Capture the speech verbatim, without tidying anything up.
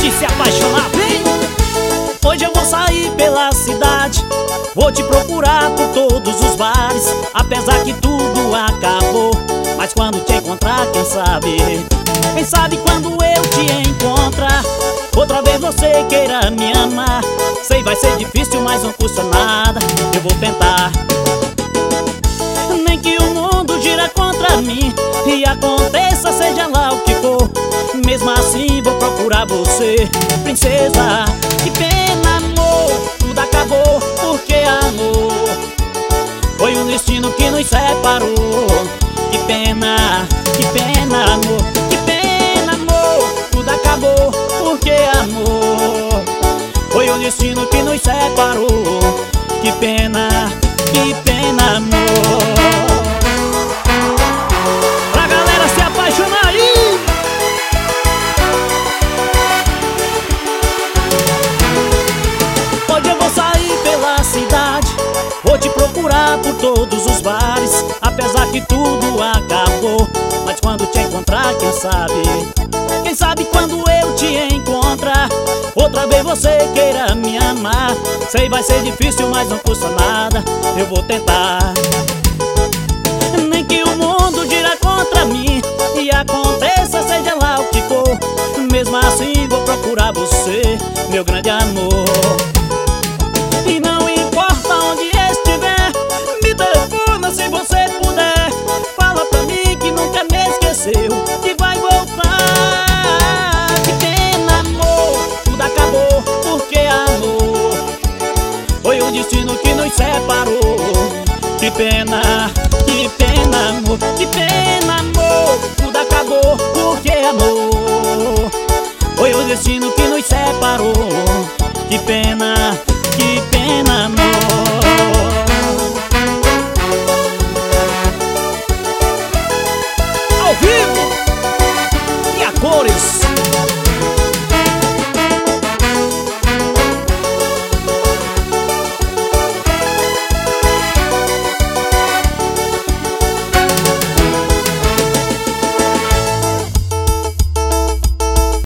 de se apaixonar, vem! Hoje eu vou sair pela cidade, vou te procurar por todos os bares. Apesar que tudo acabou, mas quando te encontrar, quem sabe? Quem sabe quando eu te encontrar, outra vez você queira me amar. Sei vai ser difícil, mas não custa nada, eu vou tentar. Nem que o mundo gira contra mim e aconteça seja lá o que for, mesmo assim vou procurar você, princesa. Que pena, amor, tudo acabou porque amor foi um destino que nos separou. Que pena, que pena, amor, que pena, amor, tudo acabou porque amor foi um destino que nos separou. Que pena, que pena, amor. Pra galera se apaixonar aí. Hoje eu vou sair pela cidade, vou te procurar por todos os bares. Apesar que tudo acabou, mas quando te encontrar, quem sabe? Quem sabe quando eu te encontrar, outra vez você queira me amar. Sei vai ser difícil, mas não custa nada, eu vou tentar. Nem que o mundo gira contra mim e aconteça seja lá o que for, mesmo assim vou procurar você, meu grande amor. E não importa onde estiver, me telefona se você puder. Fala pra mim que nunca me esqueceu, que vai voltar. Que pena, amor, tudo acabou porque amor foi o destino que nos separou. Que pena, que pena, amor, que pena, amor, tudo acabou porque amor foi o destino que nos separou. Que pena, que pena, amor. Ao vivo!